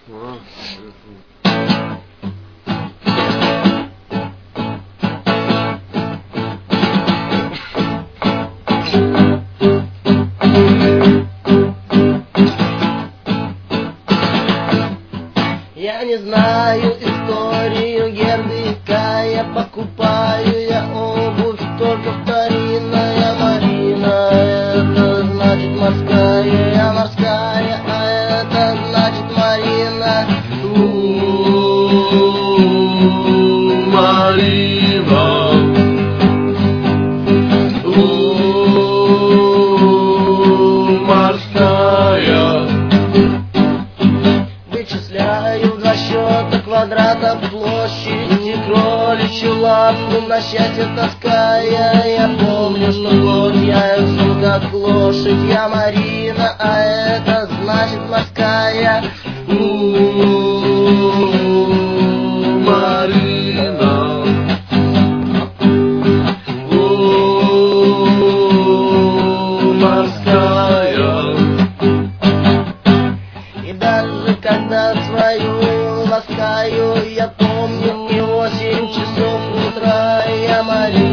Я не знаю историю Гербика, я покупаю я обувь только вторинная. Марина, это значит морская, я морская, а это значит Марина. Марина, морская. Вычисляю в 2 счета квадрата площади, кроличью лапку на счастье таская. Я помню, что год я жил как лошадь, я Марина, а это значит морская. Марина, морская. И даже когда свою ласкаю, я помню, и 8 часов утра, я Марина.